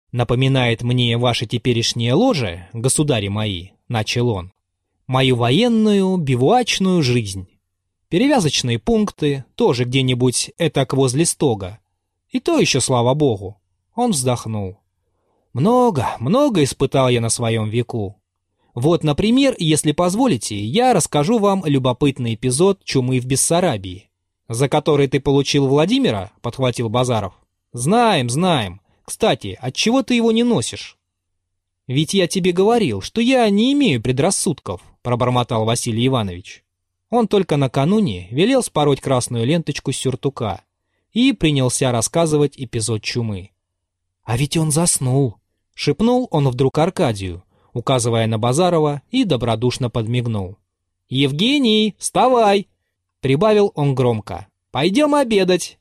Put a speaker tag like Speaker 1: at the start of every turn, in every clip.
Speaker 1: «Напоминает мне ваше теперешнее ложе, государи мои», — начал он, «мою военную бивуачную жизнь. Перевязочные пункты тоже где-нибудь этак возле стога. И то еще, слава богу». Он вздохнул. «Много, много испытал я на своем веку. Вот, например, если позволите, я расскажу вам любопытный эпизод чумы в Бессарабии». «За который ты получил Владимира?» — подхватил Базаров. «Знаем, знаем. Кстати, отчего ты его не носишь?» «Ведь я тебе говорил, что я не имею предрассудков», — пробормотал Василий Иванович. Он только накануне велел спороть красную ленточку с сюртука и принялся рассказывать эпизод чумы. «А ведь он заснул», — шепнул он вдруг Аркадию, указывая на Базарова, и добродушно подмигнул. «Евгений, вставай!» — прибавил он громко. «Пойдем обедать!»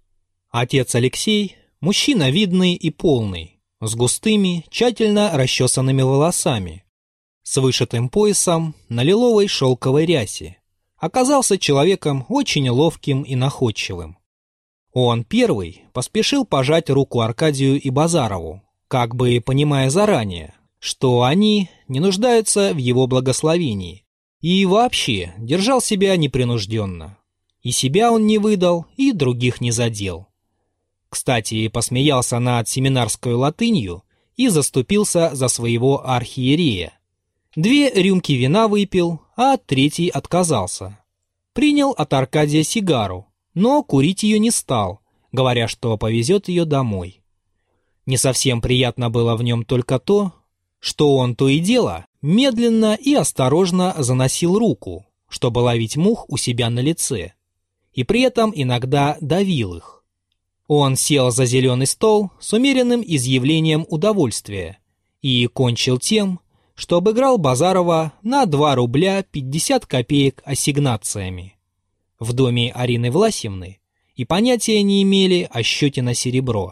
Speaker 1: Отец Алексей, мужчина видный и полный, с густыми, тщательно расчесанными волосами, с вышитым поясом на лиловой шелковой рясе, оказался человеком очень ловким и находчивым. Он первый поспешил пожать руку Аркадию и Базарову, как бы понимая заранее, что они не нуждаются в его благословении, и вообще держал себя непринужденно. И себя он не выдал, и других не задел. Кстати, посмеялся над семинарской латынью и заступился за своего архиерея. 2 рюмки вина выпил, а 3 отказался. Принял от Аркадия сигару, но курить ее не стал, говоря, что повезет ее домой. Не совсем приятно было в нем только то, что он то и дело медленно и осторожно заносил руку, чтобы ловить мух у себя на лице, и при этом иногда давил их. Он сел за зеленый стол с умеренным изъявлением удовольствия и кончил тем, что обыграл Базарова на 2 рубля 50 копеек ассигнациями. В доме Арины Власьевны и понятия не имели о счете на серебро.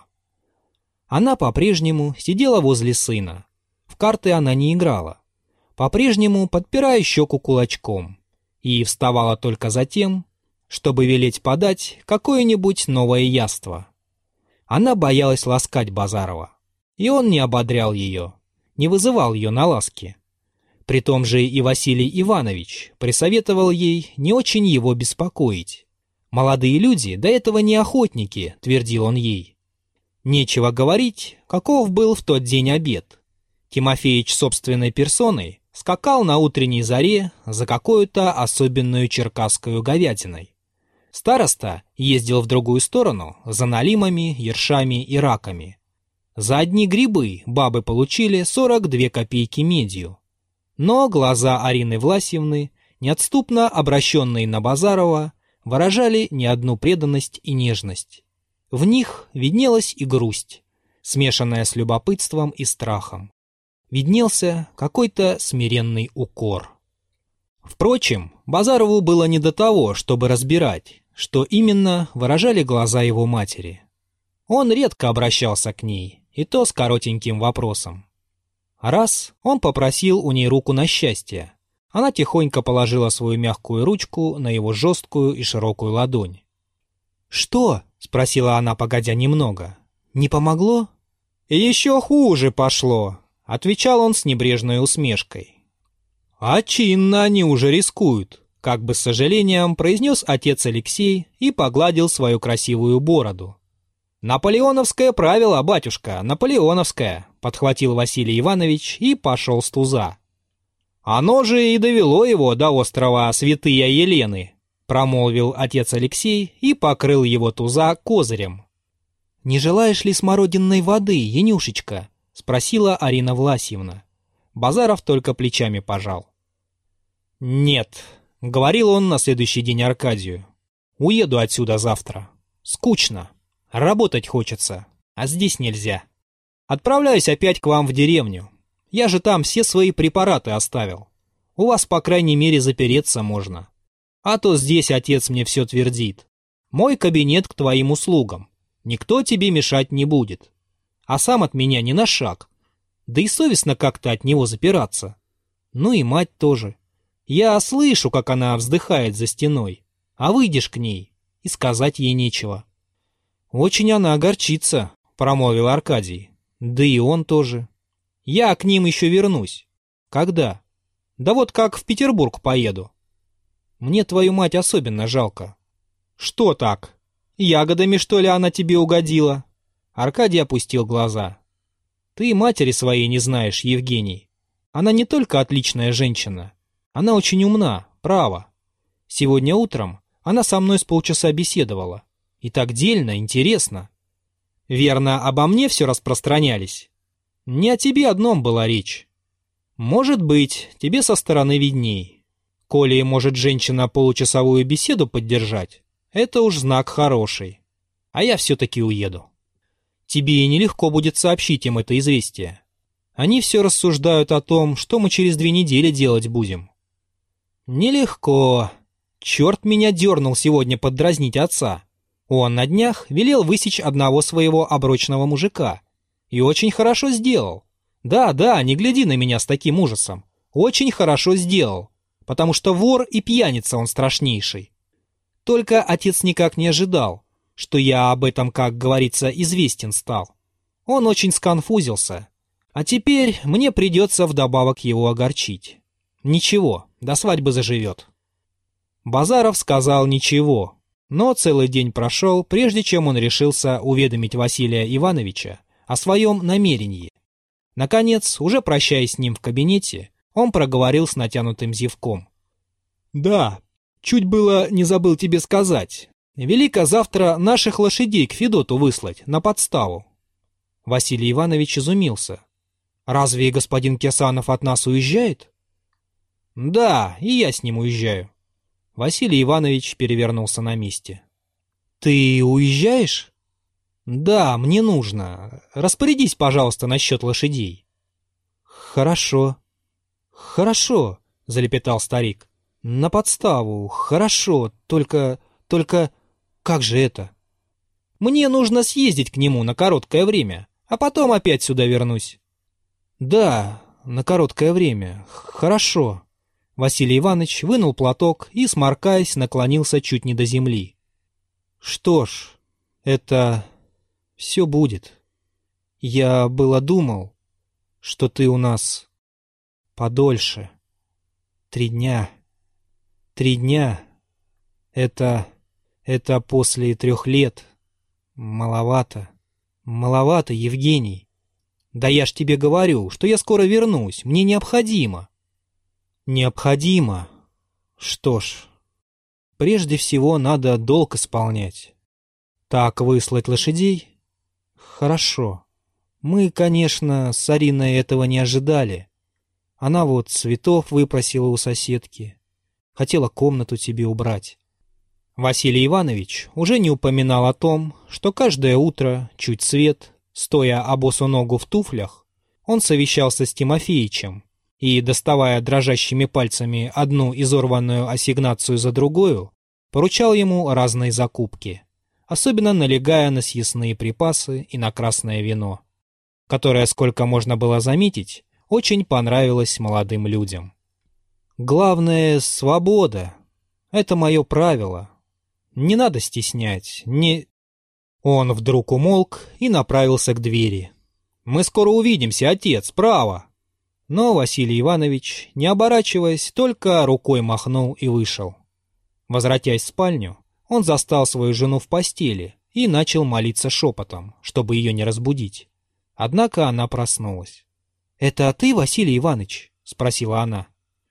Speaker 1: Она по-прежнему сидела возле сына. В карты она не играла, по-прежнему подпирая щеку кулачком, и вставала только за тем, чтобы велеть подать какое-нибудь новое яство. Она боялась ласкать Базарова, и он не ободрял ее, не вызывал ее на ласки. При том же и Василий Иванович присоветовал ей не очень его беспокоить. «Молодые люди до этого не охотники», — твердил он ей. Нечего говорить, каков был в тот день обед. Тимофеич собственной персоной скакал на утренней заре за какую-то особенную черкасскую говядиной. Староста ездил в другую сторону за налимами, ершами и раками. За одни грибы бабы получили 42 копейки медью. Но глаза Арины Власьевны, неотступно обращенные на Базарова, выражали не одну преданность и нежность. В них виднелась и грусть, смешанная с любопытством и страхом. Виднелся какой-то смиренный укор. Впрочем, Базарову было не до того, чтобы разбирать, что именно выражали глаза его матери. Он редко обращался к ней, и то с коротеньким вопросом. Раз он попросил у ней руку на счастье, она тихонько положила свою мягкую ручку на его жесткую и широкую ладонь. «Что?» — спросила она, погодя немного. «Не помогло?» «Еще хуже пошло», — отвечал он с небрежной усмешкой. «А чинно они уже рискуют», — как бы с сожалением произнес отец Алексей и погладил свою красивую бороду. «Наполеоновское правило, батюшка, наполеоновское», — подхватил Василий Иванович и пошел с туза. «Оно же и довело его до острова Святыя Елены», — промолвил отец Алексей и покрыл его туза козырем. «Не желаешь ли смородинной воды, Янюшечка?» — спросила Арина Власьевна. Базаров только плечами пожал. «Нет», — говорил он на следующий день Аркадию. «Уеду отсюда завтра. Скучно. Работать хочется, а здесь нельзя. Отправляюсь опять к вам в деревню. Я же там все свои препараты оставил. У вас, по крайней мере, запереться можно. А то здесь отец мне все твердит. Мой кабинет к твоим услугам. Никто тебе мешать не будет. А сам от меня ни на шаг. Да и совестно как-то от него запираться. Ну и мать тоже. Я слышу, как она вздыхает за стеной. А выйдешь к ней, и сказать ей нечего». «Очень она огорчится», — промолвил Аркадий. Да и он тоже. Я к ним еще вернусь. Когда? Да вот как в Петербург поеду. Мне твою мать особенно жалко. Что так? Ягодами, что ли, она тебе угодила? Аркадий опустил глаза. Ты матери своей не знаешь, Евгений. Она не только отличная женщина. Она очень умна, право. Сегодня утром она со мной с полчаса беседовала. И так дельно, интересно. Верно, обо мне все распространялись? Не о тебе одном была речь. Может быть, тебе со стороны видней. Коли может женщина получасовую беседу поддержать, это уж знак хороший. А я все-таки уеду. Тебе и нелегко будет сообщить им это известие. Они все рассуждают о том, что мы через 2 недели делать будем. Нелегко. Черт меня дернул сегодня поддразнить отца. Он на днях велел высечь одного своего оброчного мужика. И очень хорошо сделал. Да, не гляди на меня с таким ужасом. Очень хорошо сделал. Потому что вор и пьяница он страшнейший. Только отец никак не ожидал, что я об этом, как говорится, известен стал. Он очень сконфузился. А теперь мне придется вдобавок его огорчить. Ничего, до свадьбы заживет. Базаров сказал ничего, но целый день прошел, прежде чем он решился уведомить Василия Ивановича о своем намерении. Наконец, уже прощаясь с ним в кабинете, он проговорил с натянутым зевком. «Да, чуть было не забыл тебе сказать. Велико завтра наших лошадей к Федоту выслать, на подставу». Василий Иванович изумился. «Разве господин Кирсанов от нас уезжает?» «Да, и я с ним уезжаю». Василий Иванович перевернулся на месте. «Ты уезжаешь?» «Да, мне нужно. Распорядись, пожалуйста, насчет лошадей». «Хорошо». «Хорошо», — залепетал старик. «На подставу, хорошо, только... Как же это?» «Мне нужно съездить к нему на короткое время, а потом опять сюда вернусь». «Да, на короткое время, хорошо». Василий Иванович вынул платок и, сморкаясь, наклонился чуть не до земли. «Что ж, это... все будет. Я было думал, что ты у нас подольше. 3 дня. 3 дня. Это после 3 лет. Маловато. Маловато, Евгений. Да я ж тебе говорю, что я скоро вернусь. Мне необходимо». «Необходимо. Что ж, прежде всего надо долг исполнять. Так выслать лошадей? Хорошо. Мы, конечно, с Ариной этого не ожидали. Она вот цветов выпросила у соседки. Хотела комнату тебе убрать». Василий Иванович уже не упоминал о том, что каждое утро, чуть свет, стоя обосу ногу в туфлях, он совещался с Тимофеичем и, доставая дрожащими пальцами одну изорванную ассигнацию за другую, поручал ему разные закупки, особенно налегая на съестные припасы и на красное вино, которое, сколько можно было заметить, очень понравилось молодым людям. «Главное — свобода. Это мое правило. Не надо стеснять, не...» Он вдруг умолк и направился к двери. «Мы скоро увидимся, отец, право!» Но Василий Иванович, не оборачиваясь, только рукой махнул и вышел. Возвратясь в спальню, он застал свою жену в постели и начал молиться шепотом, чтобы ее не разбудить. Однако она проснулась. «Это ты, Василий Иванович?» — спросила она.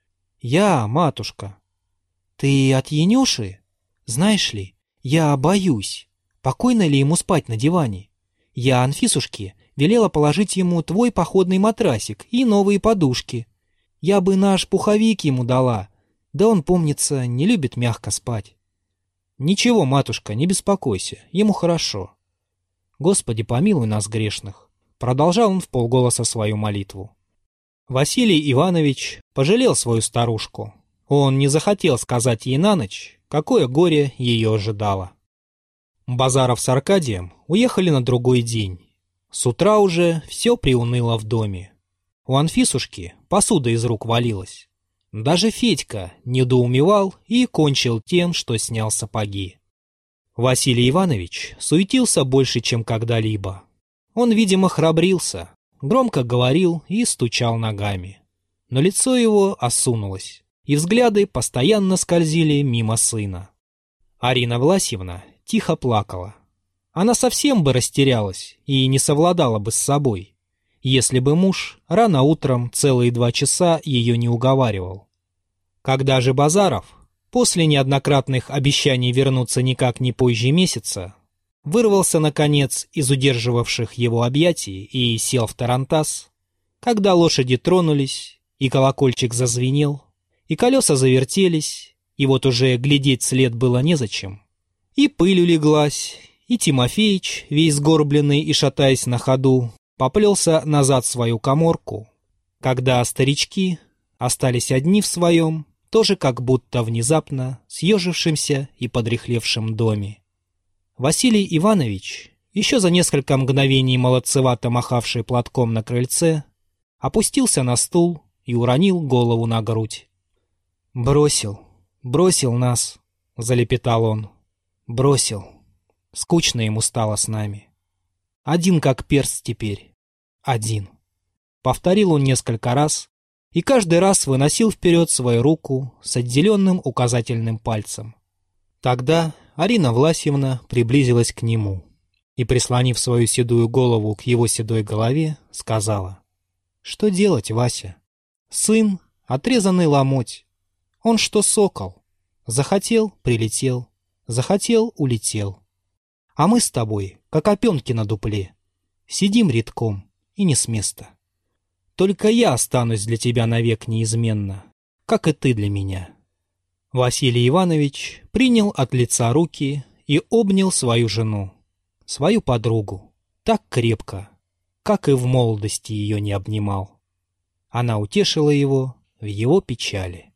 Speaker 1: «Я, матушка». «Ты от Янюши? Знаешь ли, я боюсь, покойно ли ему спать на диване. Я Анфисушке велела положить ему твой походный матрасик и новые подушки. Я бы наш пуховик ему дала, да он, помнится, не любит мягко спать». «Ничего, матушка, не беспокойся, ему хорошо». «Господи, помилуй нас, грешных», — продолжал он вполголоса свою молитву. Василий Иванович пожалел свою старушку. Он не захотел сказать ей на ночь, какое горе ее ожидало. Базаров с Аркадием уехали на другой день. С утра уже все приуныло в доме. У Анфисушки посуда из рук валилась. Даже Федька недоумевал и кончил тем, что снял сапоги. Василий Иванович суетился больше, чем когда-либо. Он, видимо, храбрился, громко говорил и стучал ногами. Но лицо его осунулось, и взгляды постоянно скользили мимо сына. Арина Власьевна тихо плакала. Она совсем бы растерялась и не совладала бы с собой, если бы муж рано утром целые 2 часа ее не уговаривал. Когда же Базаров, после неоднократных обещаний вернуться никак не позже месяца, вырвался, наконец, из удерживавших его объятий и сел в тарантас, когда лошади тронулись, и колокольчик зазвенел, и колеса завертелись, и вот уже глядеть вслед было незачем, и пыль улеглась, и Тимофеич, весь сгорбленный и шатаясь на ходу, поплелся назад в свою каморку, когда старички остались одни в своем, тоже как будто внезапно съежившемся и подряхлевшем доме. Василий Иванович, еще за несколько мгновений молодцевато махавший платком на крыльце, опустился на стул и уронил голову на грудь. «Бросил нас», — залепетал он. «Бросил. Скучно ему стало с нами. Один как перст теперь. Один». Повторил он несколько раз и каждый раз выносил вперед свою руку с отделенным указательным пальцем. Тогда Арина Власьевна приблизилась к нему и, прислонив свою седую голову к его седой голове, сказала: «Что делать, Вася? Сын — отрезанный ломоть. Он что сокол. Захотел — прилетел, захотел — улетел. А мы с тобой, как опенки на дупле, сидим редком и не с места. Только я останусь для тебя навек неизменно, как и ты для меня». Василий Иванович принял от лица руки и обнял свою жену, свою подругу, так крепко, как и в молодости ее не обнимал. Она утешила его в его печали.